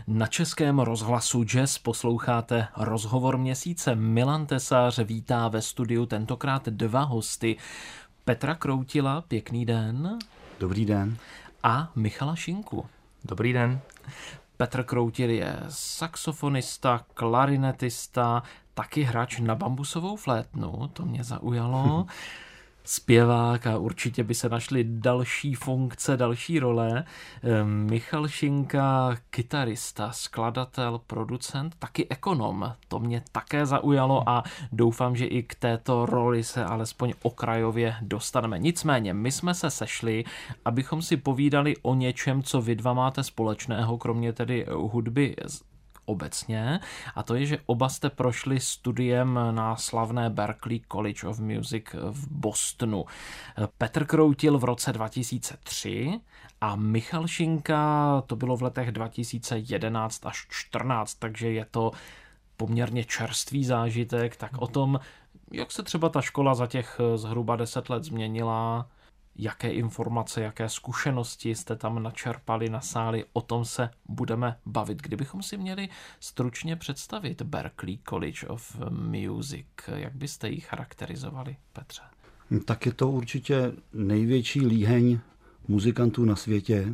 Na Českém rozhlasu Jazz posloucháte rozhovor měsíce. Milan Tesař vítá ve studiu tentokrát dva hosty. Petra Kroutila, pěkný den. Dobrý den. A Michala Šinku. Dobrý den. Petr Kroutil je saxofonista, klarinetista, taky hráč na bambusovou flétnu, to mě zaujalo. Zpěvák a určitě by se našly další funkce, další role. Michal Šinka, kytarista, skladatel, producent, taky ekonom. To mě také zaujalo a doufám, že i k této roli se alespoň okrajově dostaneme. Nicméně, my jsme se sešli, abychom si povídali o něčem, co vy dva máte společného, kromě tedy hudby obecně, a to je, že oba jste prošli studiem na slavné Berklee College of Music v Bostonu. Petr Kroutil v roce 2003 a Michal Šinka to bylo v letech 2011 až 2014, takže je to poměrně čerstvý zážitek. Tak o tom, jak se třeba ta škola za těch zhruba 10 let změnila, jaké informace, jaké zkušenosti jste tam načerpali, nasáli, o tom se budeme bavit. Kdybychom si měli stručně představit Berklee College of Music, jak byste ji charakterizovali, Petře? Tak je to určitě největší líheň muzikantů na světě.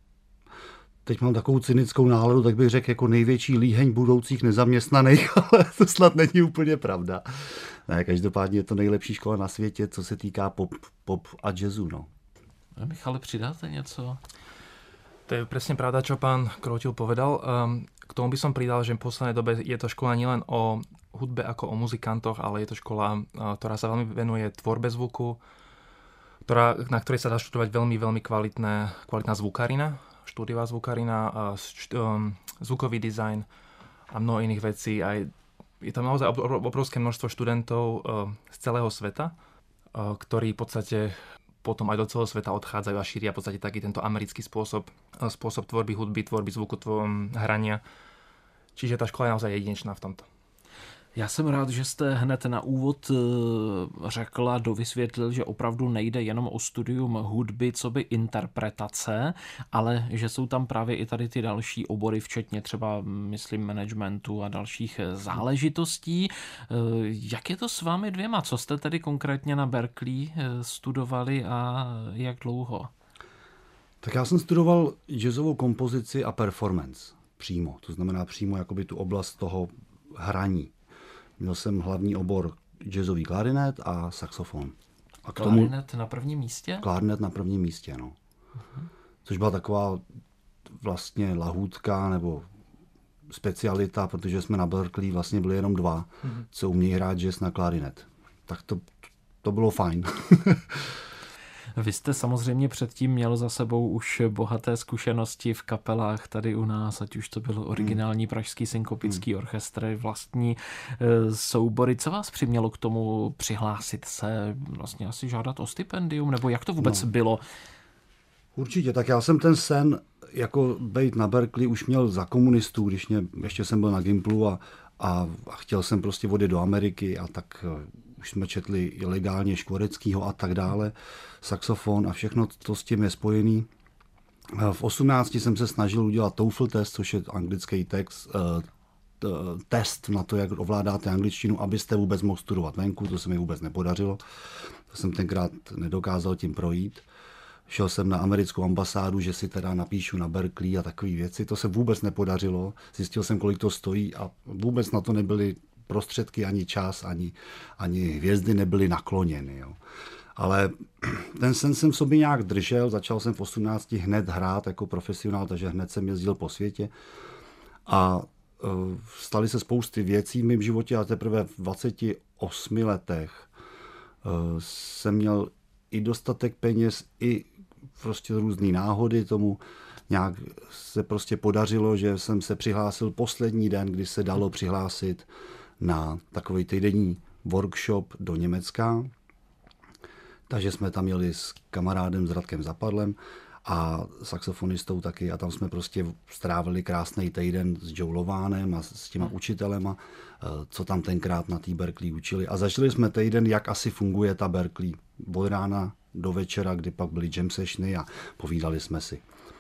Teď mám takovou cynickou náladu, tak bych řekl jako největší líheň budoucích nezaměstnaných, ale to snad není úplně pravda. Ne, každopádně je to nejlepší škola na světě, co se týká pop a jazzu. No. Michale, přidáte něco? To je presne pravda, čo pán Kroutil povedal. K tomu by som pridal, že v poslednej dobe je to škola nielen o hudbe ako o muzikantoch, ale je to škola, ktorá sa veľmi venuje tvorbe zvuku, na ktorej sa dá študovať veľmi kvalitná zvukarina, štúdiová zvukarina, zvukový dizajn a mnoho iných vecí. Aj je tam naozaj obrovské množstvo študentov z celého sveta, ktorí v podstate potom aj do celého sveta odchádzajú a šíria v podstate taký tento americký spôsob tvorby hudby, tvorby zvuku, hrania. Čiže tá škola je naozaj jedinečná v tomto. Já jsem rád, že jste hned na úvod řekl a dovysvětlil, že opravdu nejde jenom o studium hudby, co by interpretace, ale že jsou tam právě i tady ty další obory, včetně třeba, myslím, managementu a dalších záležitostí. Jak je to s vámi dvěma? Co jste tedy konkrétně na Berklee studovali a jak dlouho? Tak já jsem studoval jazzovou kompozici a performance přímo. To znamená přímo jakoby tu oblast toho hraní. Měl jsem hlavní obor jazzový klarinet a saxofon. A klarinet na prvním místě? Klarinet na prvním místě, no. Uh-huh. Což byla taková vlastně lahůdka nebo specialita, protože jsme na Berklee vlastně byli jenom dva, co umějí hrát jazz na klarinet. Tak to bylo fajn. Vy jste samozřejmě předtím měl za sebou už bohaté zkušenosti v kapelách tady u nás, ať už to byl originální pražský synkopický orchestr, vlastní soubory. Co vás přimělo k tomu přihlásit se, vlastně asi žádat o stipendium, nebo jak to vůbec bylo? Určitě, tak já jsem ten sen jako být na Berklee už měl za komunistů, když ještě jsem byl na Gimplu a chtěl jsem prostě odjet do Ameriky a tak už jsme četli ilegálně Škvoreckýho a tak dále, saxofon a všechno to s tím je spojený. V 18 jsem se snažil udělat TOEFL test, což je anglický test na to, jak ovládáte angličtinu, abyste vůbec mohl studovat venku, to se mi vůbec nepodařilo. To jsem tenkrát nedokázal tím projít. Šel jsem na americkou ambasádu, že si teda napíšu na Berklee a takové věci. To se vůbec nepodařilo. Zjistil jsem, kolik to stojí a vůbec na to nebyly prostředky, ani čas, ani hvězdy nebyly nakloněny. Jo. Ale ten sen jsem v sobě nějak držel. Začal jsem v 18 hned hrát jako profesionál, takže hned jsem jezdil po světě. A staly se spousty věcí v mém životě a teprve v 28 letech jsem měl i dostatek peněz, i prostě různý náhody tomu. Nějak se prostě podařilo, že jsem se přihlásil poslední den, kdy se dalo přihlásit na takový týdenní workshop do Německa. Takže jsme tam jeli s kamarádem, s Radkem Zapadlem a saxofonistou taky a tam jsme prostě strávili krásný týden s Joe Lovánem a s těma učitelema, co tam tenkrát na té Berklee učili. A začali jsme týden, jak asi funguje ta Berklee. Od rána do večera, kdy pak byly jam sessiony a povídali jsme si.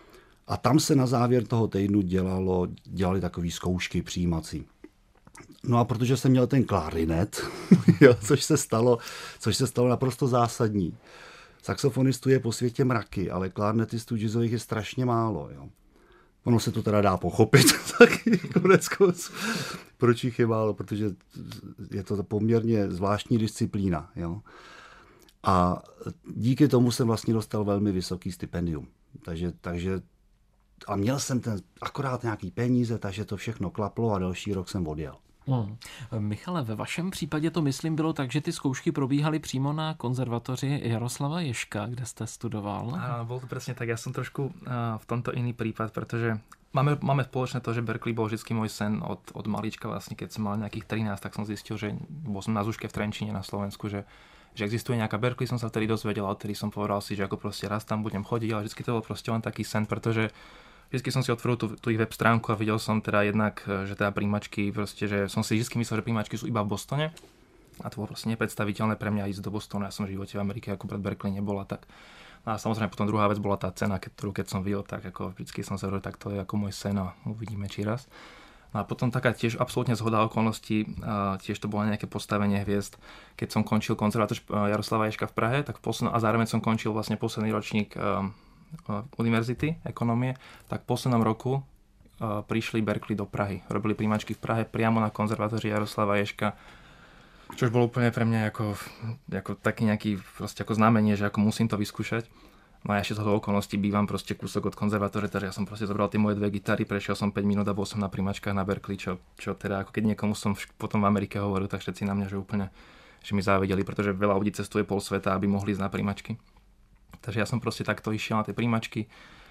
A tam se na závěr toho týdnu dělali takové zkoušky přijímací. No a protože jsem měl ten klarinet, jo, což se stalo naprosto zásadní. Saxofonistů je po světě mraky, ale klarnetistů jazzových je strašně málo. Jo. Ono se to teda dá pochopit taky konec konců. Proč jich je málo? Protože je to poměrně zvláštní disciplína. Jo. A díky tomu jsem vlastně dostal velmi vysoký stipendium. Takže a měl jsem akorát nějaký peníze, takže to všechno klaplo a další rok jsem odjel. Michale, ve vašem případě to myslím bylo tak, že ty zkoušky probíhaly přímo na konzervatoři Jaroslava Ježka, kde jste studoval. Bol to presne tak, ja som trošku v tomto iný prípad, pretože máme spoločné to, že Berklee bol vždycky môj sen od malička, vlastne keď som mal nejakých 13, tak som zistil, že bol som na zúške v Trenčíne na Slovensku, že existuje nejaká Berklee, som sa vtedy dozvedel a vtedy som povedal si, že ako proste raz tam budem chodiť, ale vždycky to bol proste len taký sen, pretože vždycky som si otvoril tú ich web stránku a videl som teda jednak, že teda príjmačky, proste, že som si vždycky myslel, že príjmačky sú iba v Bostone a to bolo proste nepredstaviteľné pre mňa ísť do Bostonu. Ja som v živote v Amerike ako pred Berkeley nebola, tak a samozrejme potom druhá vec bola tá cena, keď som videl, tak ako vždycky som sa hovoril, tak to je ako môj sen a uvidíme či raz. No a potom taká tiež absolútne zhoda okolností, tiež to bolo nejaké postavenie hviezd. Keď som končil konzervatóř Jaroslava Ježka v Prahe, tak a zároveň som končil vlastne posledný ročník univerzity ekonomie, tak v poslednom roku prišli Berklee do Prahy. Robili príjmačky v Prahe priamo na konzervatóři Jaroslava Ježka, čož bolo úplne pre mňa ako taký nejaký proste ako znamenie, že ako musím to vyskúšať. No a ešte z toho okolností bývam proste kúsok od konzervatóře, takže ja som proste zobral tie moje 2 gitary, prešiel som 5 minút a bol som na príjmačkách na Berklee, čo teda ako keď niekomu som potom v Amerike hovoril, tak všetci na mňa, že úplne, že mi závideli, pretože veľa ľudí cestuje pol sveta, aby mohli ísť na príjmačky. Takže ja som proste takto išiel na tie príjmačky.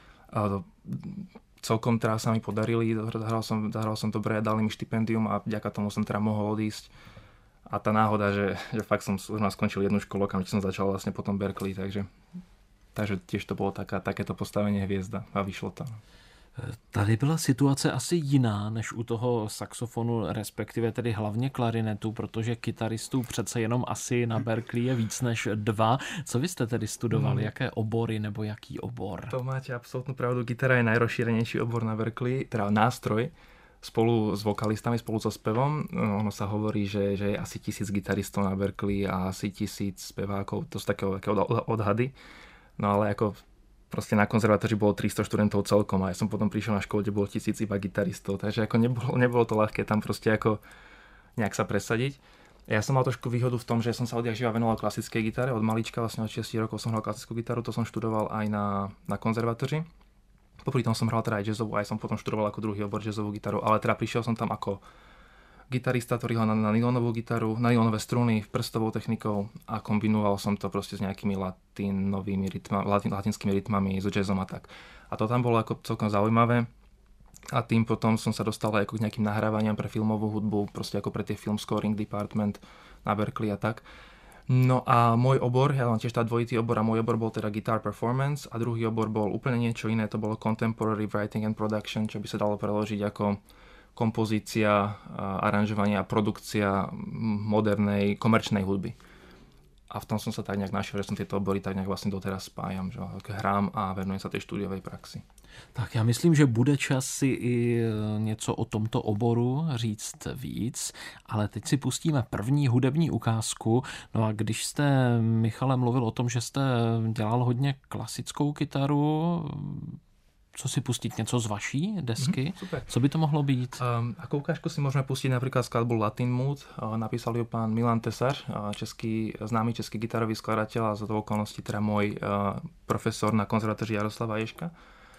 Celkom teda sa mi podarili, zahral som dobre, dali mi štipendium a vďaka tomu som teda mohol odísť. A tá náhoda, že fakt som skončil jednu školu, kam som začal vlastne potom Berklee, takže tiež to bolo takéto postavenie hviezda a vyšlo to. Tady byla situace asi jiná než u toho saxofonu, respektive tedy hlavně klarinetu, protože kytaristů přece jenom asi na Berklee je víc než 2. Co vy jste tedy studovali? Jaké obory nebo jaký obor? To máte absolútnu pravdu. Gitara je najrozšírenejší obor na Berklee, teda nástroj, spolu s vokalistami, spolu so spevom. Ono sa hovorí, že je asi 1000 gitaristov na Berklee a asi 1000 spevákov. To sú také odhady. No ale ako proste na konzervatóři bolo 300 študentov celkom a ja som potom prišiel na školu, kde bolo 1000 iba gitaristov, takže ako nebolo to ľahké tam proste ako nejak sa presadiť. Ja som mal trošku výhodu v tom, že som sa odjak živa venoval klasickej gitare, od malička, vlastne od 6 rokov som hral klasickú gitaru, to som študoval aj na konzervatóři. Popri tom som hral teda aj jazzovú, aj som potom študoval ako druhý obor jazzovú gitaru, ale teda prišiel som tam ako gitarista, ktorý hral na nylónovú gitaru, na nylónové struny, prstovou technikou a kombinoval som to proste s nejakými latinskými rytmami, s jazzom a tak. A to tam bolo ako celkom zaujímavé a tým potom som sa dostal aj ako k nejakým nahrávaniam pre filmovú hudbu, proste ako pre tie film scoring department na Berklee a tak. No a môj obor, ja mám tiež tá dvojitý obor a môj obor bol teda guitar performance a druhý obor bol úplne niečo iné, to bolo contemporary writing and production, čo by sa dalo preložiť ako kompozícia, aranžovanie a produkcia modernej komerčnej hudby. A v tom som sa tak nejak našiel, že som tieto obory tak nejak vlastne doteraz spájam, že hrám a venujem sa tej štúdiovej praxi. Tak já myslím, že bude čas si i něco o tomto oboru říct víc, ale teď si pustíme první hudební ukázku. No a když jste, Michale, mluvil o tom, že jste dělal hodně klasickou kytaru, co si pustit? Něco z vaší desky? Super. Co by to mohlo být? Ako ukážku si môžeme pustiť napríklad skladbu Latin Mood. Napísal ju pán Milan Tesař, známy český gitarový skladateľ a za to okolností teda môj profesor na konzervatóři Jaroslava Ježka.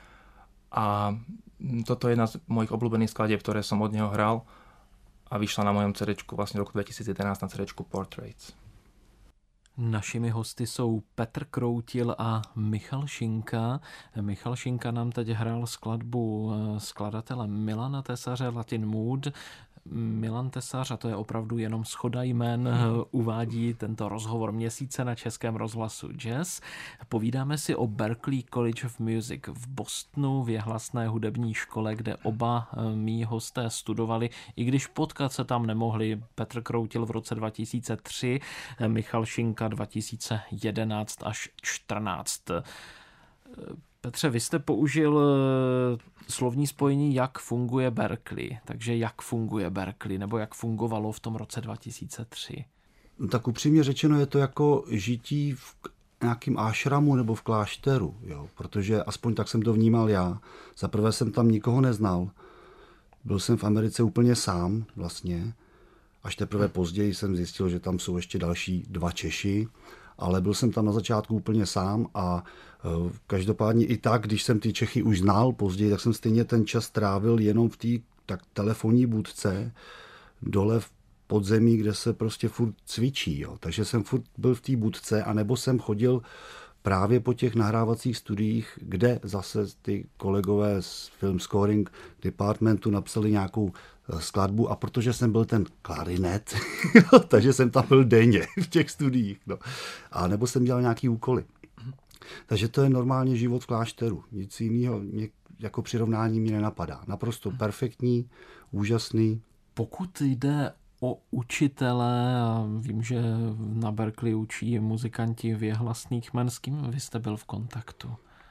A toto je jedna z mojich obľúbených skladieb, ktoré som od neho hral a vyšla na mojom CD-čku vlastne v roku 2011 na CD-čku Portraits. Našimi hosty jsou Petr Kroutil a Michal Šinka. Michal Šinka nám teď hrál skladbu skladatele Milana Tesaře Latin Mood. Milan Tesař, a to je opravdu jenom shoda jmen, uvádí tento rozhovor měsíce na Českém rozhlasu Jazz. Povídáme si o Berklee College of Music v Bostonu, v jehlasné hudební škole, kde oba mí hosté studovali, i když potkat se tam nemohli. Petr Kroutil v roce 2003, Michal Šinka 2011 až 2014. Petře, vy jste použil slovní spojení, jak funguje Berklee. Takže jak funguje Berklee, nebo jak fungovalo v tom roce 2003? Tak upřímně řečeno je to jako žití v nějakým ášramu nebo v klášteru, jo? Protože aspoň tak jsem to vnímal já. Zaprvé jsem tam nikoho neznal. Byl jsem v Americe úplně sám vlastně. Až teprve později jsem zjistil, že tam jsou ještě další 2 Češi. Ale byl jsem tam na začátku úplně sám a každopádně i tak, když jsem ty Čechy už znal později, tak jsem stejně ten čas trávil jenom v té telefonní budce dole v podzemí, kde se prostě furt cvičí. Jo. Takže jsem furt byl v té budce, anebo jsem chodil právě po těch nahrávacích studiích, kde zase ty kolegové z Film Scoring Departmentu napsali nějakou skladbu a protože jsem byl ten klarinet, takže jsem tam byl denně v těch studiích. No. A nebo jsem dělal nějaký úkoly. Takže to je normálně život v klášteru. Nic jiného jako přirovnání mi nenapadá. Naprosto perfektní, úžasný. Pokud jde o učitele, a vím, že na Berklee učí muzikanti věhlasných jmen, s kým vy jste byl v kontaktu?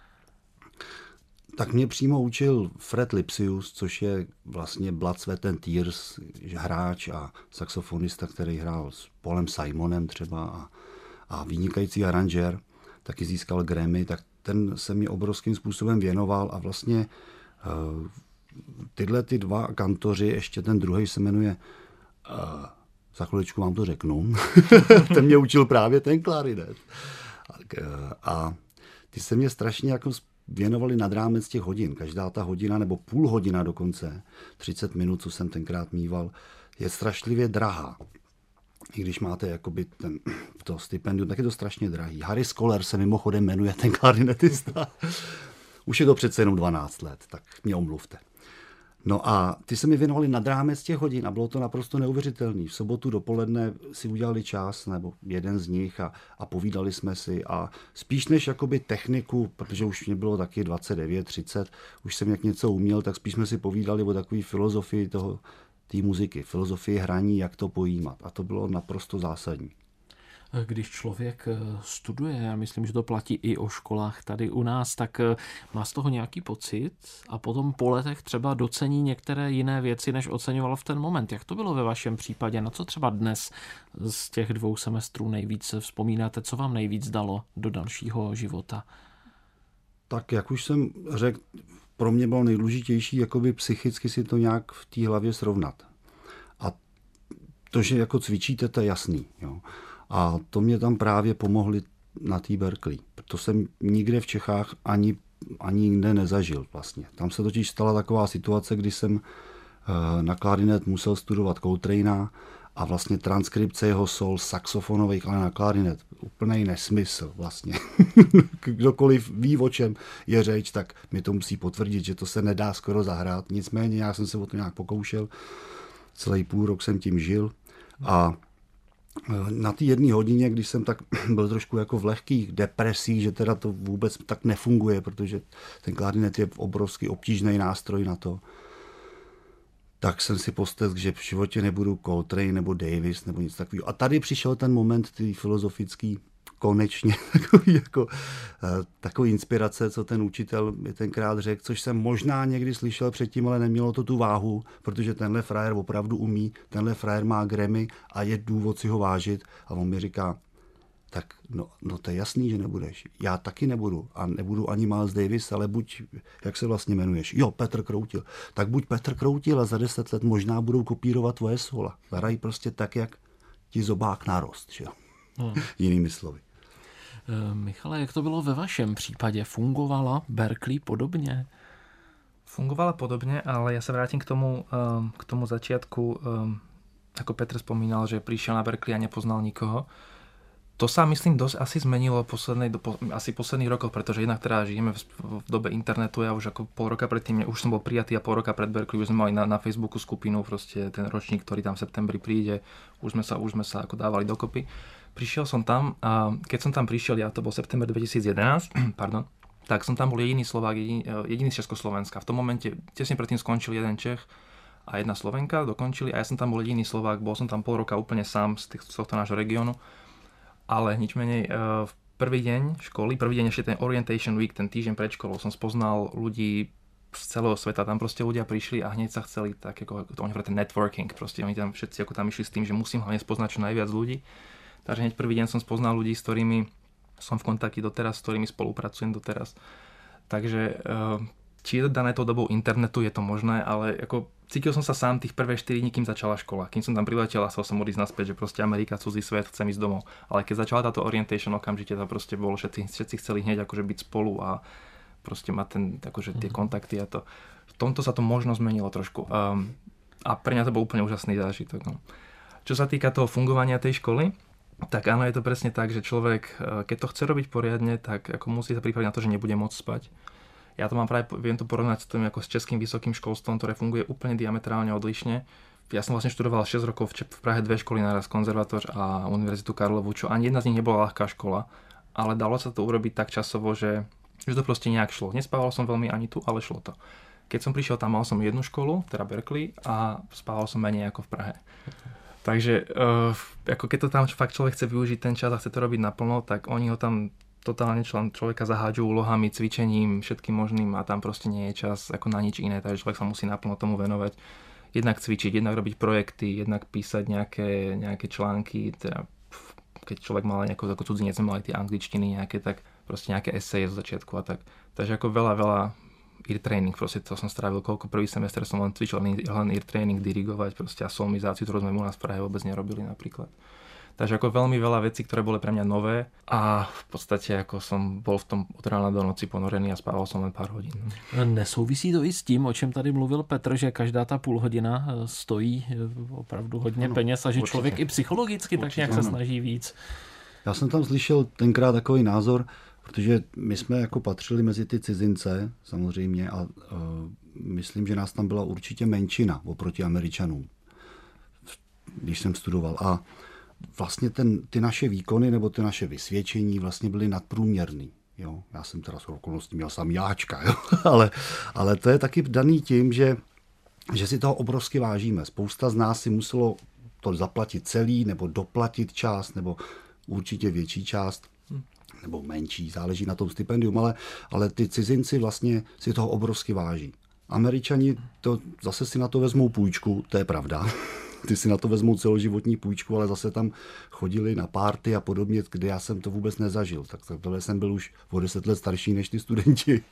Tak mě přímo učil Fred Lipsius, což je vlastně Blood, Sweat and Tears, hráč a saxofonista, který hrál s Paulem Simonem třeba a vynikající aranžér, taky získal Grammy, tak ten se mi obrovským způsobem věnoval a vlastně tyhle ty 2 kantoři, ještě ten druhý se jmenuje, za chviličku vám to řeknu, ten mě učil právě ten klarinet. A ty se mě strašně jako věnovali nad rámec těch hodin. Každá ta hodina, nebo půl hodina dokonce, 30 minut, co jsem tenkrát mýval, je strašlivě drahá. I když máte jakoby to stipendium, tak je to strašně drahý. Harry Scholar se mimochodem jmenuje ten klarinetista. Už je to přece jenom 12 let, tak mě omluvte. No a ty se mi věnovali nad rámec těch hodin a bylo to naprosto neuvěřitelné. V sobotu dopoledne si udělali čas, nebo jeden z nich a povídali jsme si a spíš než jakoby techniku, protože už mě bylo taky 29, 30, už jsem jak něco uměl, tak spíš jsme si povídali o takové filozofii té muziky, filozofii hraní, jak to pojímat a to bylo naprosto zásadní. Když člověk studuje, já myslím, že to platí i o školách tady u nás, tak má z toho nějaký pocit a potom po letech třeba docení některé jiné věci, než oceňoval v ten moment. Jak to bylo ve vašem případě? Na co třeba dnes z těch 2 semestrů nejvíc vzpomínáte? Co vám nejvíc dalo do dalšího života? Tak jak už jsem řekl, pro mě bylo nejdůležitější jakoby psychicky si to nějak v té hlavě srovnat. A to, že jako cvičíte, to je jasný. Jo. A to mě tam právě pomohli na té Berklee. To jsem nikde v Čechách ani jinde nezažil vlastně. Tam se totiž stala taková situace, kdy jsem na klarinet musel studovat Coltrane'a a vlastně transkripce jeho sol saxofonových, ale na klarinet. Úplnej nesmysl vlastně. Kdokoliv ví, o čem je řeč, tak mi to musí potvrdit, že to se nedá skoro zahrát. Nicméně já jsem se o to nějak pokoušel. Celý půl rok jsem tím žil a na té 1 hodině, když jsem tak byl trošku jako v lehkých depresích, že teda to vůbec tak nefunguje, protože ten klarinet je obrovský obtížný nástroj na to, tak jsem si posteskl, že v životě nebudu Coltrane nebo Davis nebo nic takového. A tady přišel ten moment, ty filozofický, konečně takový inspirace, co ten učitel mi tenkrát řekl, což jsem možná někdy slyšel předtím, ale nemělo to tu váhu, protože tenhle frajer opravdu umí, tenhle frajer má Grammy a je důvod si ho vážit. A on mi říká, tak no to je jasný, že nebudeš. Já taky nebudu. A nebudu ani Miles Davis, ale buď, jak se vlastně jmenuješ? Jo, Petr Kroutil. Tak buď Petr Kroutil a za 10 let možná budou kopírovat tvoje sola. Hrají prostě tak, jak ti zobák narost, že jo? Jinými slovy. Michale, jak to bylo ve vašem případě? Fungovala Berklee podobně? Fungovala podobne, ale ja sa vrátim k tomu začiatku. Ako Petr spomínal, že prišiel na Berklee a nepoznal nikoho. To sa, myslím, dosť asi zmenilo v posledných rokoch, pretože jednak teda žijeme v dobe internetu. Ja už ako pol roka predtým, už som bol prijatý a pol roka pred Berklee, už sme mali na Facebooku skupinu, proste ten ročník, ktorý tam v septembri príde, už sme sa ako dávali dokopy. Prišiel som tam a keď som tam prišiel, to bol september 2011, pardon, tak som tam bol jediný Slovák, jediný z Československa. V tom momente tesne predtým skončil jeden Čech a jedna Slovenka, dokončili a ja som tam bol jediný Slovák, bol som tam pol roka úplne sám z tohto nášho regiónu. Ale nič menej, prvý deň školy, prvý deň ešte ten orientation week, ten týždeň pred školou som spoznal ľudí z celého sveta. Tam proste ľudia prišli a hneď sa chceli, tak ako to oni hovoria, ten networking. Proste oni tam všetci ako tam išli s tým, že musím hlavne spoznať čo najviac ľudí. Takže hneď prvý deň som spoznal ľudí, s ktorými som v kontakte doteraz, s ktorými spolupracujem doteraz. Takže či je to dané tou dobou internetu, je to možné, ale ako cítil som sa sám tých prvé 4 dní, kým začala škola. Kým som tam priletel a chcel som odísť naspäť, že proste Amerika, cudzí svet, chcem ísť domov. Ale keď začala táto orientation, okamžite to proste bolo, všetci chceli hneď akože byť spolu a proste mať ten, akože tie kontakty a to. V tomto sa to možno zmenilo trošku. A pre mňa to bol úplne úžasný zážitok. No. Čo sa týka toho fungovania tej školy, tak áno, je to presne tak, že človek, keď to chce robiť poriadne, tak ako musí sa pripraviť na to, že nebude môcť spať. Ja to mám práve, viem to porovnať s tým ako s českým vysokým školstvom, ktoré funguje úplne diametrálne odlišne. Ja som vlastne študoval 6 rokov v Prahe 2 školy naraz, konzervatóř a Univerzitu Karlovu, čo ani jedna z nich nebola ľahká škola, ale dalo sa to urobiť tak časovo, že to proste nejak šlo. Nespával som veľmi ani tu, ale šlo to. Keď som prišiel tam, mal som jednu školu, teda Berkeley, a spával som menej ako v Prahe. Takže ako keď to tam fakt človek chce využiť ten čas a chce to robiť naplno, tak oni ho tam totálne človeka zahádžu úlohami, cvičením, všetkým možným a tam proste nie je čas ako na nič iné, takže človek sa musí naplno tomu venovať. Jednak cvičiť, jednak robiť projekty, jednak písať nejaké články, teda keď človek mal nejakú ako cudzinec, mal aj tie angličtiny nejaké, tak proste nejaké eseje z začiatku a tak. Takže ako veľa ear training, proste to som strávil, koľko prvý semester som len cvičil, len ear training, dirigovať proste a solmizáciu, ktorú sme u nás v Prahe vôbec nerobili napríklad. Takže ako veľmi veľa vecí, ktoré boli pre mňa nové a v podstate ako som bol v tom od rána do noci ponorený a spával som len pár hodín. Nesouvisí to i s tím, o čem tady mluvil Petr, že každá ta půl hodina stojí opravdu hodně peněz a že určitě. Člověk i psychologicky tak nějak se snaží víc. Já jsem tam slyšel tenkrát takový názor, protože my jsme jako patřili mezi ty cizince samozřejmě a myslím, že nás tam byla určitě menšina oproti Američanům, když jsem studoval. A vlastně ty naše výkony nebo ty naše vysvědčení vlastně byly nadprůměrný. Jo? Já jsem teda s okolností měl sám jáčka, jo? ale to je taky daný tím, že si toho obrovsky vážíme. Spousta z nás si muselo to zaplatit celý nebo doplatit část nebo určitě větší část nebo menší, záleží na tom stipendium, ale ty cizinci vlastně si toho obrovsky váží. Američani to zase si na to vezmou půjčku, to je pravda. Ty si na to vezmou celoživotní půjčku, ale zase tam chodili na párty a podobně, kde já jsem to vůbec nezažil. Tak tohle jsem byl už o 10 let starší než ty studenti.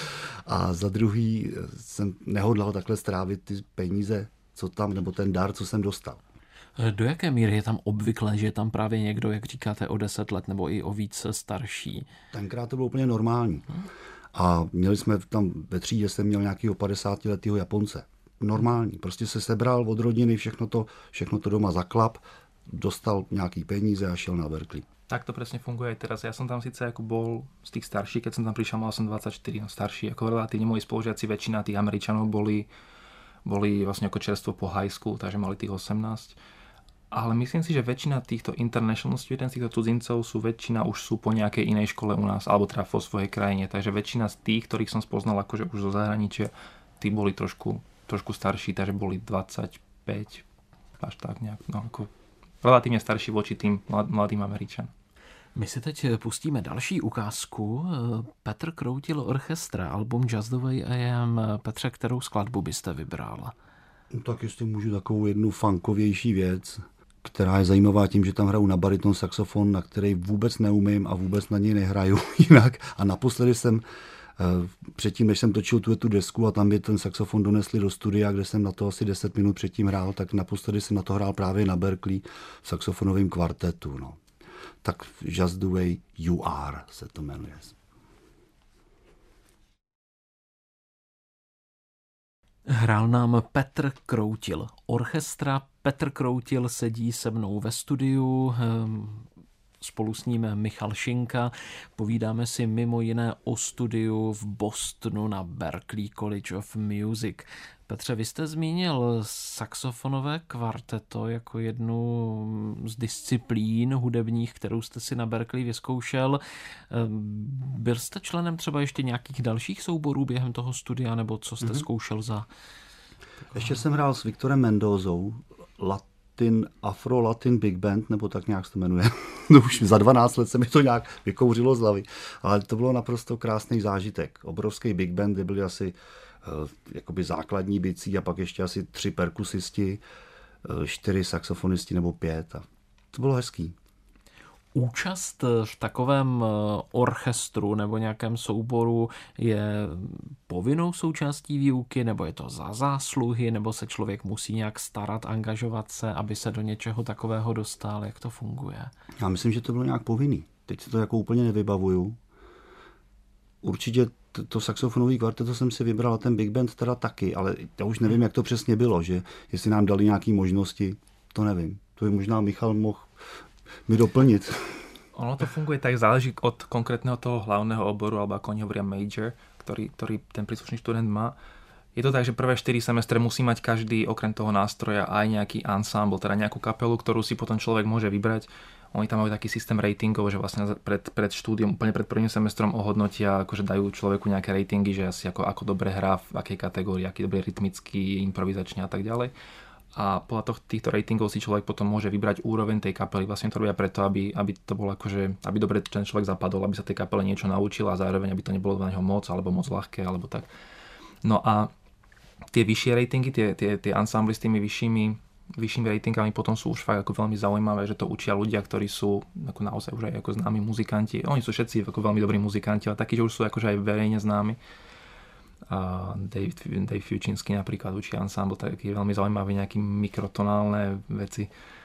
A za druhý jsem nehodlal takhle strávit ty peníze, co tam, nebo ten dar, co jsem dostal. Do jaké míry je tam obvyklé, že je tam právě někdo, jak říkáte, o 10 let nebo i o víc starší? Tenkrát to bylo úplně normální. A měli jsme tam ve třídě, jsem měl nějakého 50letého Japonce. Normální. Prostě se sebral od rodiny, všechno to doma zaklap, dostal nějaký peníze a šel na Berkeley. Tak to presne funguje aj teraz. Ja som tam síce ako bol z tých starších, keď som tam prišiel, mal som 24, no starší, ako relatívne moji spolužiaci, väčšina tých Američanov boli vlastne ako čerstvo po high school, takže mali tých 18. Ale myslím si, že väčšina týchto international students, týchto cudzincov väčšina už sú po nejakej inej škole u nás, alebo teda vo svojej krajine. Takže väčšina z tých, ktorých som spoznal akože už zo zahraničia, tí boli trošku starší, takže boli 25, až tak nejak, no ako relatívne starší voči tým mladým Američanom. My si teď pustíme další ukázku. Petr Kroutil Orchestra, album Just the Way I Am. Petře, kterou skladbu byste vybral? Tak jestli můžu takovou jednu funkovější věc, která je zajímavá tím, že tam hraju na bariton saxofon, na který vůbec neumím a vůbec na něj nehraju jinak. A naposledy jsem předtím, než jsem točil tu desku a tam by ten saxofon donesli do studia, kde jsem na to asi 10 minut předtím hrál, tak naposledy jsem na to hrál právě na Berkeley v saxofonovém kvartetu. No. Tak Just the Way You Are se to jmenuje. Hrál nám Petr Kroutil Orchestra. Petr Kroutil sedí se mnou ve studiu, spolu s ním Michal Šinka. Povídáme si mimo jiné o studiu v Bostonu na Berklee College of Music. Petře, vy jste zmínil saxofonové kvarteto jako jednu z disciplín hudebních, kterou jste si na Berkeley vyzkoušel. Byl jste členem třeba ještě nějakých dalších souborů během toho studia, nebo co jste zkoušel za... Ještě jsem hrál s Viktorem Mendozou, Afro-Latin Big Band, nebo tak nějak se to jmenuje. No už za 12 let se mi to nějak vykouřilo z hlavy. Ale to bylo naprosto krásný zážitek. Obrovský big band, kde byli asi jakoby základní bicí a pak ještě asi 3 perkusisti, 4 saxofonisti nebo 5. A to bylo hezký. Účast v takovém orchestru nebo nějakém souboru je povinnou součástí výuky, nebo je to za zásluhy, nebo se člověk musí nějak starat, angažovat se, aby se do něčeho takového dostal? Jak to funguje? Já myslím, že to bylo nějak povinný. Teď si to jako úplně nevybavuju. Určitě to saxofonový kvarteto jsem si vybral, ten big band teda taky, ale já už nevím, jak to přesně bylo, že jestli nám dali nějaké možnosti, to nevím. To by možná Michal mohl mi doplnit. Ono to funguje tak, záleží od konkrétneho toho hlavného oboru, alebo ako oni hovoria major, ktorý ten príslušný študent má. Je to tak, že prvé 4 semestre musí mať každý okrem toho nástroja aj nejaký ensemble, teda nejakú kapelu, ktorú si potom človek môže vybrať. Oni tam majú taký systém ratingov, že vlastne pred štúdiom, úplne pred prvým semestrom ohodnotia, akože dajú človeku nejaké ratingy, že asi ako dobre hrá, v akej kategórii, aký dobre rytmický, improvizačný a tak ďalej. A podľa týchto ratingov si človek potom môže vybrať úroveň tej kapely. Vlastne to robia preto, aby to bolo akože, aby dobre ten človek zapadol, aby sa tej kapele niečo naučil a zároveň, aby to nebolo na neho moc, alebo moc ľahké, alebo tak. No a tie vyššie ratingy, tie ansambly s tými vyššími ratingami potom sú už fakt ako veľmi zaujímavé, že to učia ľudia, ktorí sú ako naozaj už aj ako známi muzikanti. Oni sú všetci ako veľmi dobrí muzikanti, ale takí, že už sú akože aj verejne známi. Dave Fučínsky napríklad učí ensemble, taký veľmi zaujímavý, nejaké mikrotonálne veci.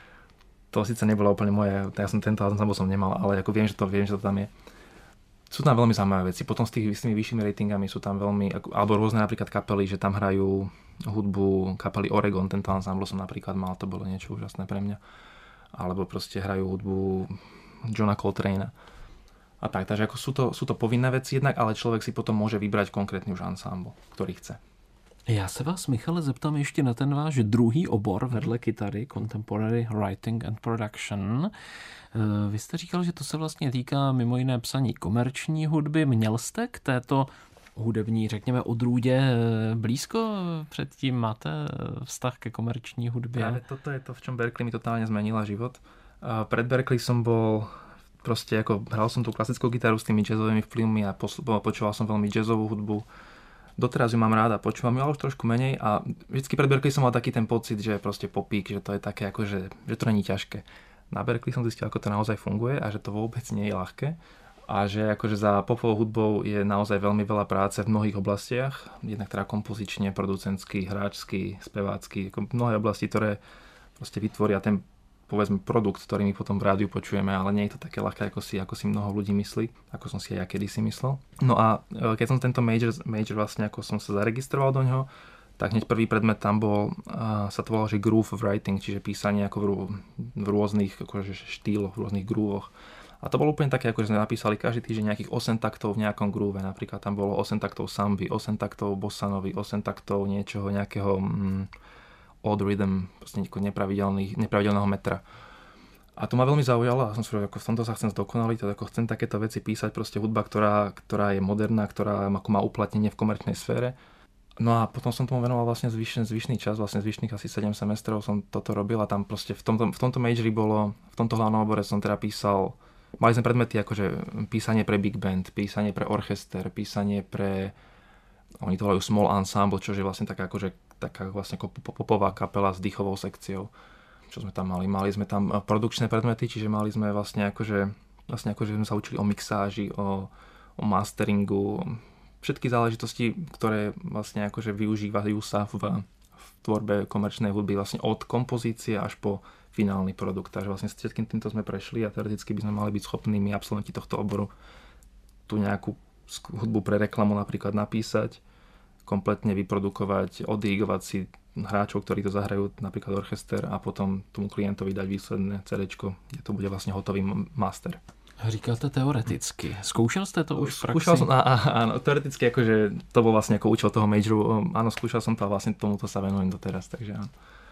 To síce nebolo úplne moje, ja som tento ensemble som nemal, ale ako viem, že to tam je. Sú tam veľmi zaujímavé veci. Potom s tými vyššími ratingami sú tam veľmi, alebo rôzne napríklad kapely, že tam hrajú hudbu kapely Oregon, tento ensemble som napríklad mal, to bolo niečo úžasné pre mňa. Alebo proste hrajú hudbu Johna Coltrane'a. A tak, takže ako sú to povinné veci jednak, ale člověk si potom může vybrat konkrétní už ensemble, který chce. Já se vás, Michale, zeptám ještě na ten váš druhý obor vedle kytary, Contemporary Writing and Production. Vy jste říkal, že to se vlastně týká mimo jiné psaní komerční hudby. Měl jste k této hudební, řekněme, odrůdě blízko předtím? Máte vztah ke komerční hudbě? Právě toto je to, v čom Berklee mi totálně zmenila život. Pred Berklee som bol proste ako hral som tú klasickú gitaru s tými jazzovými vplyvmi a počúval som veľmi jazzovú hudbu. Doteraz ju mám rád a počúvam ju, ale už trošku menej a vždycky pred Berklee som mal taký ten pocit, že proste popík, že to je také akože, že to není ťažké. Na Berklee som zistil, ako to naozaj funguje a že to vôbec nie je ľahké a že akože za popovou hudbou je naozaj veľmi veľa práce v mnohých oblastiach, jednak teda kompozične, producentsky, hráčsky, spevácky, ako mnohé oblasti, ktoré proste vytvoria ten povedzme produkt, ktorý my potom v rádiu počujeme, ale nie je to také ľahké, ako si mnoho ľudí myslí, ako som si aj ja kedysi myslel. No a keď som tento major vlastne, ako som sa zaregistroval do ňoho, tak hneď prvý predmet tam bol, sa to volalo, že groove writing, čiže písanie ako v rôznych akože štýloch, v rôznych groovoch. A to bolo úplne také, ako že sme napísali každý týždeň nejakých 8 taktov v nejakom groove. Napríklad tam bolo 8 taktov samby, 8 taktov bossanovi, 8 taktov niečoho, nejakého odd rhythm, proste nepravidelného metra. A to ma veľmi zaujalo a som si povedal, ako v tomto sa chcem zdokonaliť, ako chcem takéto veci písať, proste hudba, ktorá je moderná, ktorá ako má uplatnenie v komerčnej sfére. No a potom som tomu venoval vlastne zvyšný čas, vlastne zvyšných asi 7 semestrov som toto robil a tam proste v tomto majori bolo, v tomto hlavnom obore som teda písal, mali sme predmety akože písanie pre big band, písanie pre orchester, písanie pre, oni to volajú small ensemble, čo je vlastne taká vlastne popová kapela s dýchovou sekciou. Čo sme tam mali? Mali sme tam produkčné predmety, čiže mali sme vlastne akože sme sa učili o mixáži, o masteringu, všetky záležitosti, ktoré vlastne akože využívajú sa v tvorbe komerčnej hudby vlastne od kompozície až po finálny produkt. Takže vlastne s všetkým týmto sme prešli a teoreticky by sme mali byť schopnými absolventi tohto oboru tú nejakú hudbu pre reklamu napríklad napísať, kompletne vyprodukovať, oddirigovať si hráčov, ktorí to zahrajú, napríklad orchester a potom tomu klientovi dať výsledné CDčko, kde to bude vlastne hotový master. Říkáte teoreticky. Skúšal ste to už v praxi? Skúšal som, áno, teoreticky akože to bol vlastne ako účel toho majoru. Áno, skúšal som to a vlastne tomuto sa venujem doteraz, takže áno.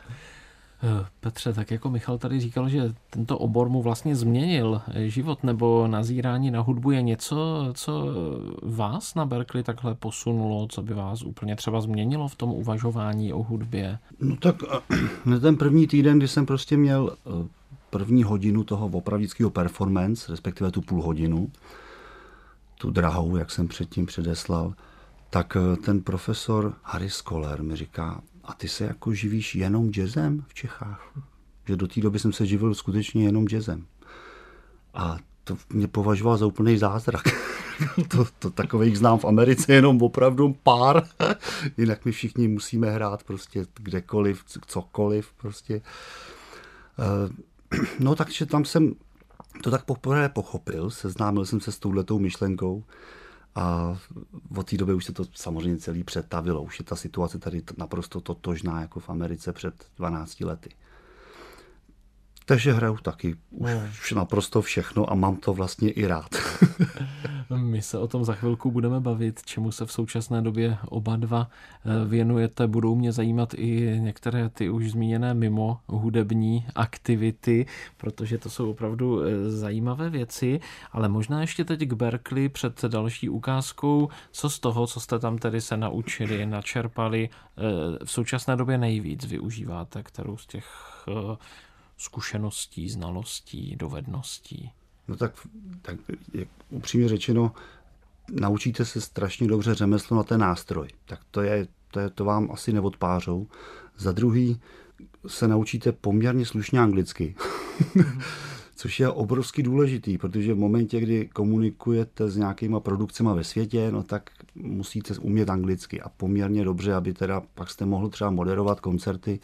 Petře, tak jako Michal tady říkal, že tento obor mu vlastně změnil život, nebo nazírání na hudbu je něco, co vás na Berklee takhle posunulo, co by vás úplně třeba změnilo v tom uvažování o hudbě? No tak ten první týden, kdy jsem prostě měl první hodinu toho opravdického performance, respektive tu půl hodinu, tu drahou, jak jsem předtím předeslal, tak ten profesor Harry Scholar mi říká, a ty se jako živíš jenom jazzem v Čechách? Že do té doby jsem se živil skutečně jenom jazzem. A to mě považoval za úplný zázrak. to takových znám v Americe jenom opravdu pár. Jinak my všichni musíme hrát prostě kdekoliv, cokoliv prostě. No takže tam jsem to tak poprvé pochopil, seznámil jsem se s touhletou myšlenkou a od té doby už se to samozřejmě celý přetavilo. Už je ta situace tady naprosto totožná jako v Americe před 12 lety. Takže hraju taky už naprosto všechno a mám to vlastně i rád. My se o tom za chvilku budeme bavit, čemu se v současné době oba dva věnujete. Budou mě zajímat i některé ty už zmíněné mimo hudební aktivity, protože to jsou opravdu zajímavé věci, ale možná ještě teď k Berklee před další ukázkou, co z toho, co jste tam tedy se naučili, načerpali, v současné době nejvíc využíváte, kterou z těch zkušeností, znalostí, dovedností? No tak jak upřímně řečeno, naučíte se strašně dobře řemeslo na ten nástroj. Tak to vám asi neodpářou. Za druhý se naučíte poměrně slušně anglicky. Což je obrovsky důležitý, protože v momentě, kdy komunikujete s nějakýma produkcemi ve světě, no tak musíte umět anglicky a poměrně dobře, aby teda pak jste mohl třeba moderovat koncerty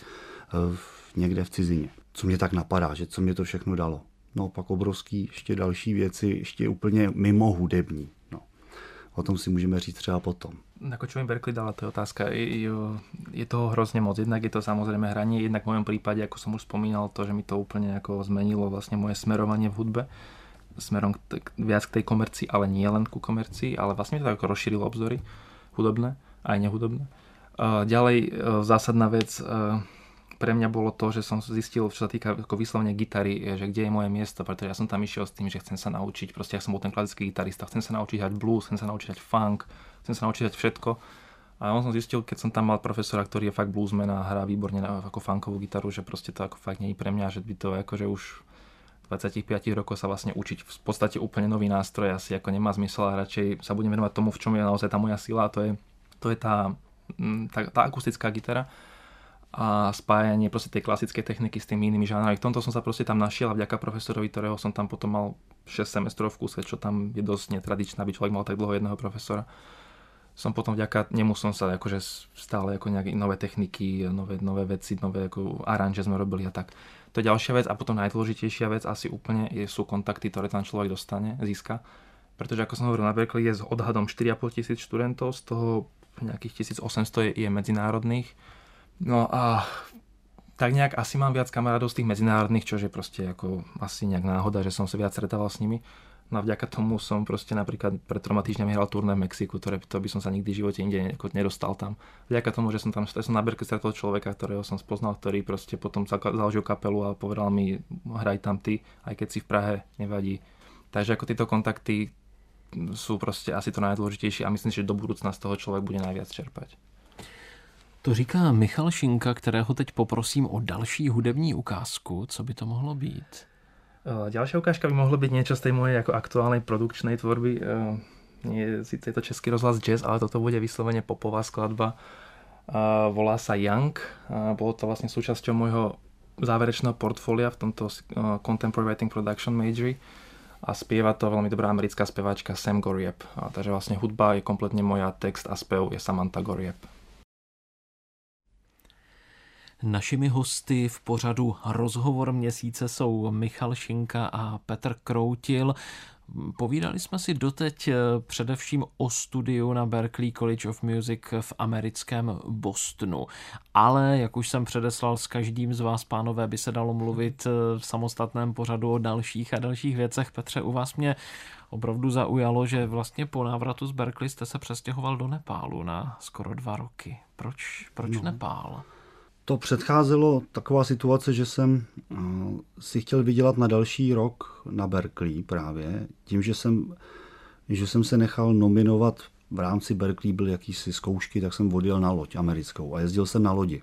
někde v cizině. Co mě tak napadá, že co mě to všechno dalo. No pak obrovský ještě další věci, ještě úplně mimo hudební. No. O tom si můžeme říct třeba potom. Ako čo mi Berklee dala, to je otázka. Je toho hrozne moc. Jednak je to samozrejme hranie, jednak v mojom prípade, ako som už spomínal, to, že mi to úplne ako zmenilo vlastne moje smerovanie v hudbe. Smerom viac k tej komercii, ale nie len ku komercii, ale vlastne mi to ako rozšírilo obzory hudobné, aj nehudobné. Ďalej zásadná vec pre mňa bolo to, že som zistil, čo sa týka ako vyslovene gitary, že kde je moje miesto, pretože ja som tam išiel s tým, že chcem sa naučiť, proste ja som bol ten klasický gitarista, chcem sa naučiť hrať blues, chcem sa naučiť hrať funk, chcem sa naučiť hrať všetko. A on som zistil, keď som tam mal profesora, ktorý je fakt bluesman a hrá výborne ako funkovú gitaru, že proste to ako fakt nie je pre mňa, že by to akože už 25 rokov sa vlastne učiť v podstate úplne nový nástroj asi ako nemá zmysel a radšej sa budem venovať tomu, v čom je naozaj tá moja sila, a to je tá akustická gitara a spájanie proste tej klasickej techniky s tými inými žánrami. V tomto som sa proste tam našiel a vďaka profesorovi, ktorého som tam potom mal 6 semestrov v kúse, čo tam je dosť netradičné, aby človek mal tak dlho jedného profesora. Som potom vďaka nemu som sa akože stále ako nejaké nové techniky, nové veci, nové ako aranže sme robili a tak. To je ďalšia vec a potom najdôležitejšia vec asi úplne sú kontakty, ktoré tam človek získa. Pretože ako som hovoril, na Berklee je s odhadom 4,5 tisíc študentov, z toho nejakých 1800 je medzinárodných. No a tak nejak asi mám viac kamarádov z tých medzinárodných, čo je proste ako asi nejak náhoda, že som sa viac stretával s nimi. No a vďaka tomu som proste napríklad pred 3 týždňami hral turné v Mexiku, ktoré to by som sa nikdy v živote inde nedostal tam. Vďaka tomu, že som tam na Berklee stretol človeka, ktorého som spoznal, ktorý proste potom založil kapelu a povedal mi, hraj tam ty, aj keď si v Prahe, nevadí. Takže ako tieto kontakty sú proste asi to najdôležitejšie a myslím, že do budúcna z toho človek bude najviac čerpať. To říká Michal Šinka, kterého teď poprosím o další hudební ukázku. Co by to mohlo být? Ďalšia ukážka by mohlo byť niečo z tej mojej ako aktuálnej produkčnej tvorby. Sice je to Český rozhlas jazz, ale toto bude vyslovene popová skladba. Volá sa Young. Bolo to vlastne súčasťou môjho záverečného portfólia v tomto Contemporary Writing Production majory. A spieva to veľmi dobrá americká speváčka Sam Goriep. Takže vlastne hudba je kompletne moja, text a spev je Samantha Goriep. Našimi hosty v pořadu Rozhovor měsíce jsou Michal Šinka a Petr Kroutil. Povídali jsme si doteď především o studiu na Berklee College of Music v americkém Bostonu. Ale, jak už jsem předeslal, s každým z vás, pánové, by se dalo mluvit v samostatném pořadu o dalších a dalších věcech. Petře, u vás mě opravdu zaujalo, že vlastně po návratu z Berklee jste se přestěhoval do Nepálu na skoro 2 roky. Proč Nepál? To předcházelo taková situace, že jsem si chtěl vydělat na další rok na Berklee právě. Tím, že jsem se nechal nominovat v rámci Berklee, byly jakýsi zkoušky, tak jsem odjel na loď americkou a jezdil jsem na lodi.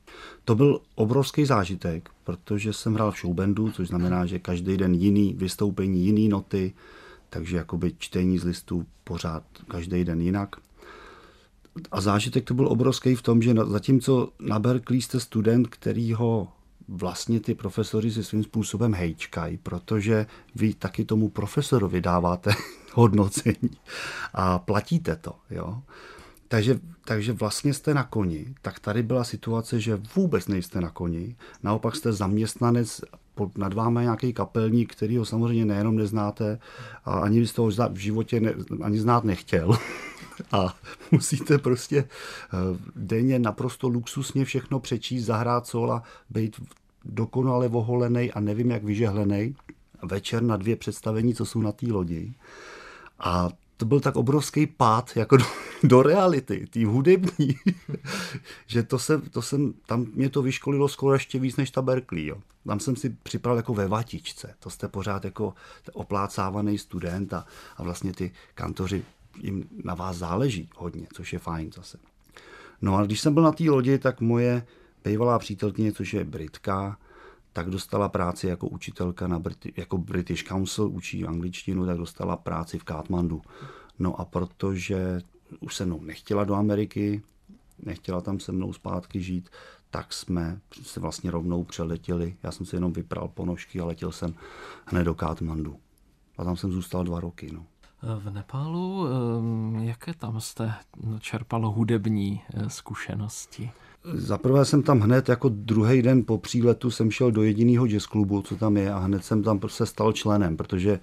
To byl obrovský zážitek, protože jsem hrál v showbandu, což znamená, že každý den jiný vystoupení, jiný noty, takže jakoby čtení z listů pořád každý den jinak. A zážitek to byl obrovský v tom, že zatímco na Berklee jste student, kterýho vlastně ty profesoři si svým způsobem hejčkají, protože vy taky tomu profesorovi dáváte hodnocení a platíte to. Jo? Takže vlastně jste na koni. Tak tady byla situace, že vůbec nejste na koni. Naopak jste zaměstnanec, nad vámi nějaký kapelník, který ho samozřejmě nejenom neznáte, a ani byste ho v životě ani znát nechtěl. A musíte prostě denně naprosto luxusně všechno přečíst, zahrát sóla, být dokonale oholenej a nevím jak vyžehlenej. Večer na 2 představení, co jsou na té lodi. A to byl tak obrovský pád jako do reality, tý hudební, že tam mě to vyškolilo skoro ještě víc než ta Berklee. Jo. Tam jsem si připravil jako ve vatičce. To jste pořád jako oplácávaný student a vlastně ty kantoři, jim na vás záleží hodně, což je fajn zase. No a když jsem byl na té lodi, tak moje bývalá přítelkyně, což je Britka, tak dostala práci jako učitelka jako British Council, učí angličtinu, tak dostala práci v Katmandu. No a protože už se mnou nechtěla do Ameriky, nechtěla tam se mnou zpátky žít, tak jsme se vlastně rovnou přeletěli. Já jsem si jenom vypral ponožky a letěl jsem hned do Katmandu. A tam jsem zůstal 2 roky. No. V Nepálu, jaké tam jste čerpalo hudební zkušenosti? Zaprvé jsem tam hned jako druhý den po příletu jsem šel do jediného jazz klubu, co tam je, a hned jsem tam se stal členem, protože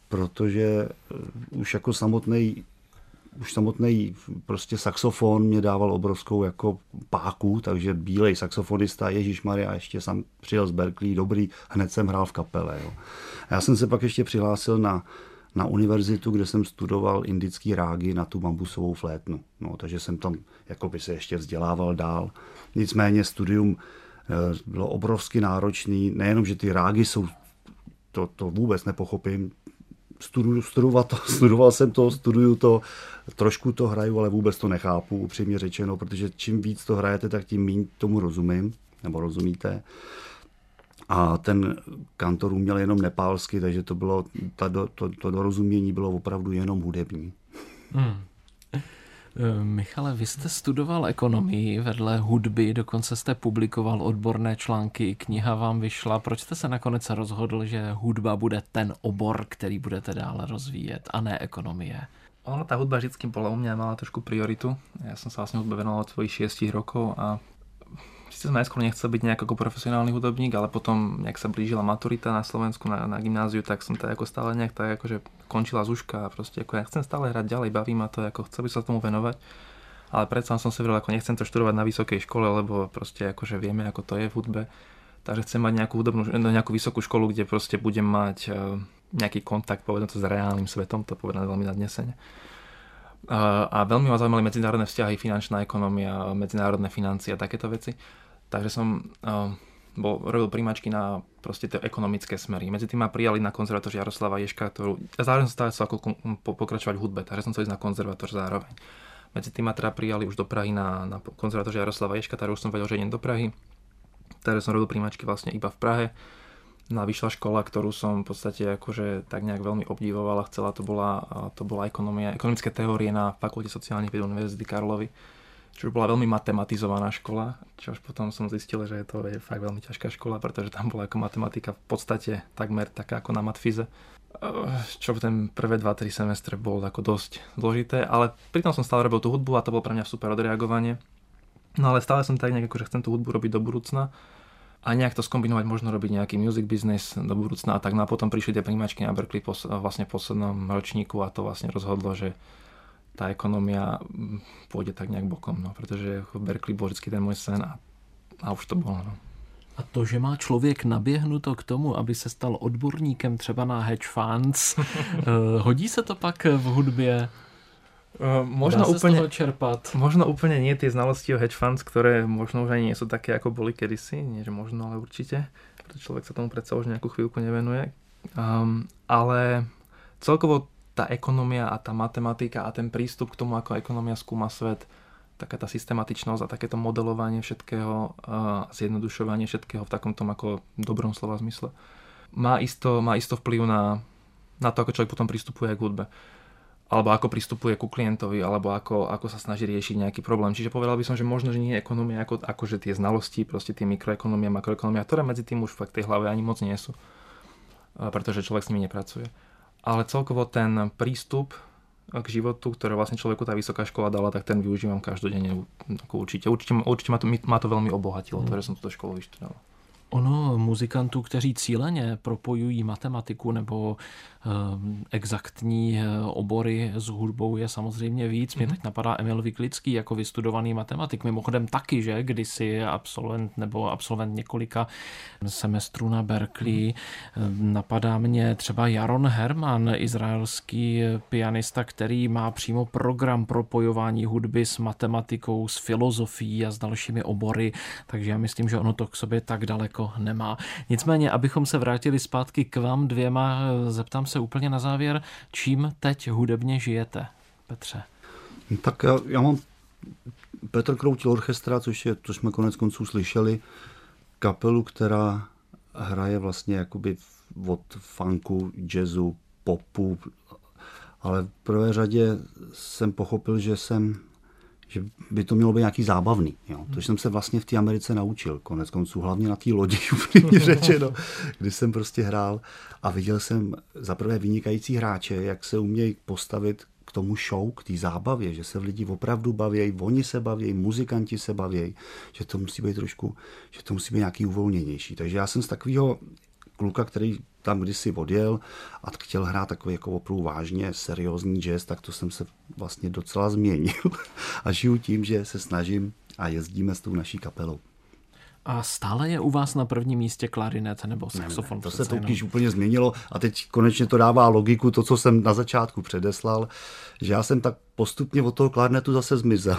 už jako samotný prostě saxofon mě dával obrovskou jako páku, takže bílej saxofonista, ježišmarja, ještě jsem přijel z Berklee, dobrý, hned jsem hrál v kapele. Jo. Já jsem se pak ještě přihlásil na univerzitu, kde jsem studoval indický rágy na tu bambusovou flétnu. No, takže jsem tam jako by se ještě vzdělával dál. Nicméně studium bylo obrovsky náročný. Nejenom, že ty rágy jsou, to vůbec nepochopím. Studoval jsem to, studuju to, trošku to hraju, ale vůbec to nechápu, upřímně řečeno, protože čím víc to hrajete, tak tím méně tomu rozumím, nebo rozumíte. A ten kantor uměl jenom nepálsky, takže to dorozumění bylo opravdu jenom hudební. Michale, vy jste studoval ekonomii vedle hudby, dokonce jste publikoval odborné články, kniha vám vyšla. Proč jste se nakonec rozhodl, že hudba bude ten obor, který budete dále rozvíjet, a ne ekonomie? Ono, tá hudba vždycky bola u mňa, mala trošku prioritu. Ja som sa vlastne hudbe venoval od svojich 6 rokov a síce som najskôr nechcel byť nejak ako profesionálny hudobník, ale potom, jak sa blížila maturita na Slovensku na gymnáziu, tak som tak ako stále nejak tak akože končila zuška a proste ako ja chcem stále hrať ďalej, baví ma to, ako chcel by sa tomu venovať. Ale predsa som si vedel, ako nechcem to študovať na vysokej škole, lebo proste akože vieme, ako to je v hudbe. Takže chcem mať nejakú vysokú školu, kde proste budem mať nejaký kontakt, povedom to s reálnym svetom, to povedané veľmi nadnesene. A veľmi ma zaujímali medzinárodné vzťahy, finančná ekonomia, medzinárodné financie a takéto veci. Takže som robil príjmačky na proste tie ekonomické smery. Medzi tým ma prijali na konzervatóř Jaroslava Ježka, zároveň som stále chcel pokračovať v hudbe, takže som chcel ísť na konzervatóř zároveň. Medzi tým ma teda prijali už do Prahy na konzervatóř Jaroslava Ježka, takže už som vedel, že idem do Prahy. Takže som robil príjmačky vlastne iba v Prahe. Vyšla škola, ktorú som v podstate akože tak nejak veľmi obdivoval a chcela, to bola ekonomia, ekonomické teórie na Fakulte sociálnych vied Univerzity Karlovy, čo bola veľmi matematizovaná škola, čo až potom som zistil, že to je fakt veľmi ťažká škola, pretože tam bola ako matematika v podstate takmer taká ako na matfize, čo ten prvé 2-3 semestre bolo ako dosť zložité, ale pritom som stále robil tú hudbu a to bolo pre mňa super odreagovanie. No ale stále som tak nejak akože chcem tú hudbu robiť do budúcna a nejak to skombinovať, možno robiť nejaký music business do budúcna a tak. No a potom prišli tie príjmačky na Berklee vlastne v poslednom ročníku a to vlastne rozhodlo, že tá ekonomia pôjde tak nejak bokom, no, pretože v Berklee bol vždycky ten môj sen a už to bolo. No. A to, že má člověk naběhnuto k tomu, aby se stal odborníkem třeba na hedge funds, hodí se to pak v hudbě? Možno úplne nie tie znalosti o hedge funds, ktoré možno už ani nie sú také, ako boli kedysi, nie že možno, ale určite, pretože človek sa tomu predsa už nejakú chvíľku nevenuje. Ale celkovo tá ekonomia a tá matematika a ten prístup k tomu, ako ekonomia skúma svet, taká tá systematičnosť a takéto modelovanie všetkého a zjednodušovanie všetkého v takom tom ako dobrom slova zmysle má isto vplyv na to, ako človek potom pristupuje k hudbe. Alebo ako pristupuje ku klientovi, alebo ako sa snaží riešiť nejaký problém. Čiže povedal by som, že možno, že nie je ekonomia akože tie znalosti, proste tie mikroekonomia, makroekonomia, ktoré medzi tým už fakt tej hlave ani moc nie sú. Pretože človek s nimi nepracuje. Ale celkovo ten prístup k životu, ktoré vlastne človeku tá vysoká škola dala, tak ten využívam každodenne. Určite ma to veľmi obohatilo, to, že som túto školu vyštudoval. Ono muzikantů, kteří cíleně propojují matematiku nebo exaktní obory s hudbou, je samozřejmě víc. Mě teď napadá Emil Vyklický jako vystudovaný matematik. Mimochodem taky, že kdysi absolvent několika semestrů na Berkeley. Napadá mě třeba Jaron Herman, izraelský pianista, který má přímo program propojování hudby s matematikou, s filozofií a s dalšími obory. Takže já myslím, že ono to k sobě tak daleko nemá. Nicméně, abychom se vrátili zpátky k vám dvěma, zeptám se úplně na závěr, čím teď hudebně žijete, Petře? Tak já mám Petr Kroutil Orchestra, což jsme konec konců slyšeli, kapelu, která hraje vlastně jakoby od funku, jazzu, popu, ale v prvé řadě jsem pochopil, že by to mělo být nějaký zábavný. Jo. To jsem se vlastně v té Americe naučil, konec konců, hlavně na té lodi, úplně řečeno, kdy jsem prostě hrál a viděl jsem za prvé vynikající hráče, jak se umějí postavit k tomu show, k té zábavě, že se lidi opravdu baví, oni se baví, muzikanti se baví, že to musí být trošku, že to musí být nějaký uvolněnější. Takže já jsem z takového kluka, který tam kdysi odjel a chtěl hrát takový jako opravdu vážně seriózní jazz, tak to jsem se vlastně docela změnil a žiju tím, že se snažím a jezdíme s tou naší kapelou. A stále je u vás na prvním místě klarinet nebo saxofon? Ne, to se totiž úplně změnilo a teď konečně to dává logiku, to, co jsem na začátku předeslal, že já jsem tak postupně od toho klarinetu zase zmizel.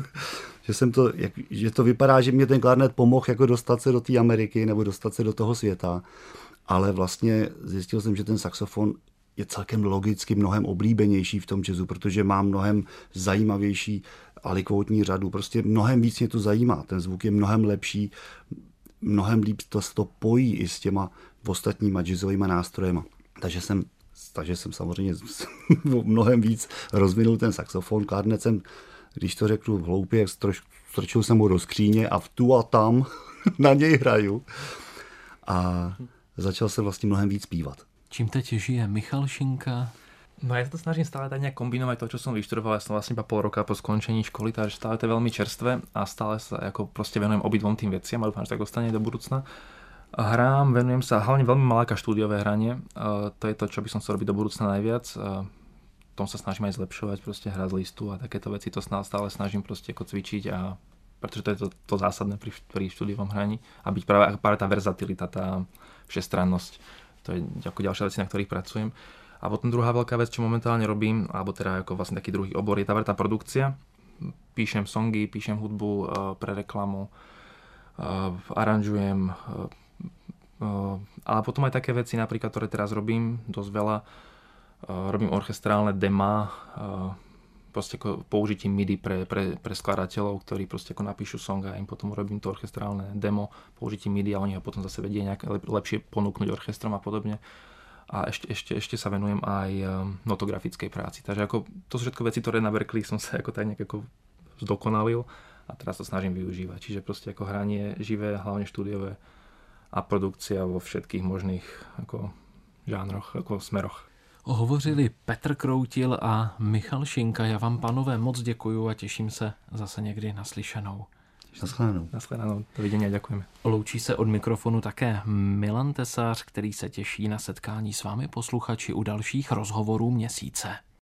že to vypadá, že mě ten klarinet pomohl jako dostat se do té Ameriky nebo dostat se do toho světa, ale vlastně zjistil jsem, že ten saxofon je celkem logicky mnohem oblíbenější v tom jazzu, protože má mnohem zajímavější alikvotní řadu. Prostě mnohem víc mě to zajímá. Ten zvuk je mnohem lepší, mnohem líp to pojí i s těma ostatníma jazzovýma nástrojema. Takže jsem samozřejmě mnohem víc rozvinul ten saxofon. Klarinet jsem, když to řeknu hloupě, strčil jsem ho do skříně a v tu a tam na něj hraju. A začal jsem vlastně mnohem víc zpívat. Čím teď žije Michal Šinka? No ja sa to snažím stále tak nejak kombinovať to, čo som vyštudoval. Ja som vlastne iba pol roka po skončení školy, takže stále to je veľmi čerstvé a stále sa ako proste venujem obidvom tým veciam a dúfam, že tak ostane do budúcna. Hrám, venujem sa hlavne veľmi maláka štúdiové hranie. To je to, čo by som chcel robiť do budúcna najviac. V tom sa snažím aj zlepšovať, proste hrať z listu a takéto veci to stále snažím proste ako cvičiť a pretože to je to zásadné pri štúdiovom hraní a byť práve tá verzatilita, tá všestrannosť. To je ako ďalšia vec, na ktorých pracujem. A potom druhá veľká vec, čo momentálne robím, alebo teda ako vlastne taký druhý obor, je tá produkcia. Píšem songy, píšem hudbu pre reklamu, aranžujem, ale potom aj také veci, napríklad, ktoré teraz robím dosť veľa. Robím orchestrálne demá, proste ako použitím MIDI pre skladateľov, ktorí proste ako napíšu song a im potom robím to orchestrálne demo použitím MIDI a oni ho potom zase vedia nejak lepšie ponúknuť orchestrom a podobne. A ešte sa venujem aj notografickej práci. Takže ako, to sú všetko veci, ktoré na Berkeley som sa ako tak nejak ako zdokonalil a teraz to snažím využívať. Čiže proste ako hranie živé, hlavne štúdiové a produkcia vo všetkých možných ako žánroch, ako smeroch. Hovořili Petr Kroutil a Michal Šinka. Já vám, pánové, moc děkuju a těším se zase někdy naslyšenou. Naschledanou. Dovidenia, ďakujeme. Loučí se od mikrofonu také Milan Tesař, který se těší na setkání s vámi posluchači u dalších rozhovorů měsíce.